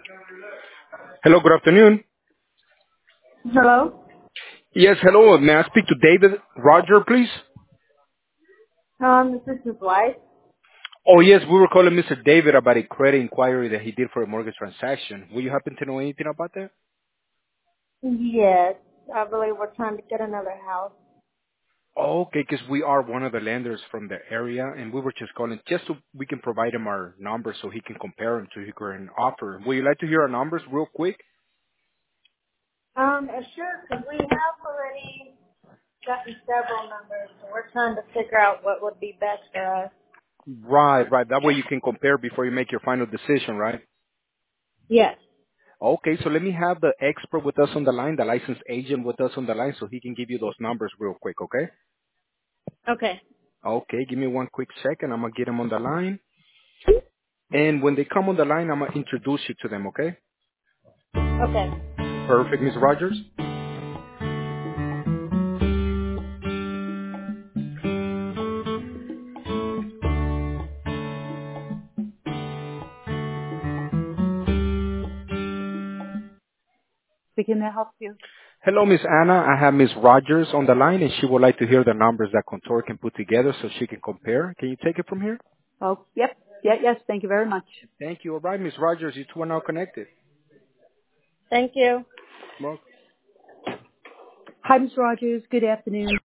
Hello, good afternoon. Hello? Yes, hello. May I speak to David Roger, please? This is his wife. Oh, yes, we were calling Mr. David about a credit inquiry that he did for a mortgage transaction. Will you happen to know anything about that? Yes, I believe we're trying to get another house. Oh, okay, because we are one of the lenders from the area, and we were just calling just so we can provide him our numbers so he can compare them to his current offer. Would you like to hear our numbers real quick? Sure, because we have already gotten several numbers, so we're trying to figure out what would be best for us. Right, right. That way you can compare before you make your final decision, right? Yes. Okay, so let me have the expert with us on the line, the licensed agent with us on the line, so he can give you those numbers real quick, okay? Okay. Okay, give me one quick second. I'm gonna get them on the line. And when they come on the line, I'm gonna introduce you to them, okay? Okay. Perfect, Miss Rogers. Speaking to help you. Hello, Miss Anna. I have Miss Rogers on the line, and she would like to hear the numbers that Contour can put together so she can compare. Can you take it from here? Oh, yep. Yeah, yes, thank you very much. Thank you. All right, Miss Rogers, you two are now connected. Thank you. Well, Hi, Ms. Rogers. Good afternoon.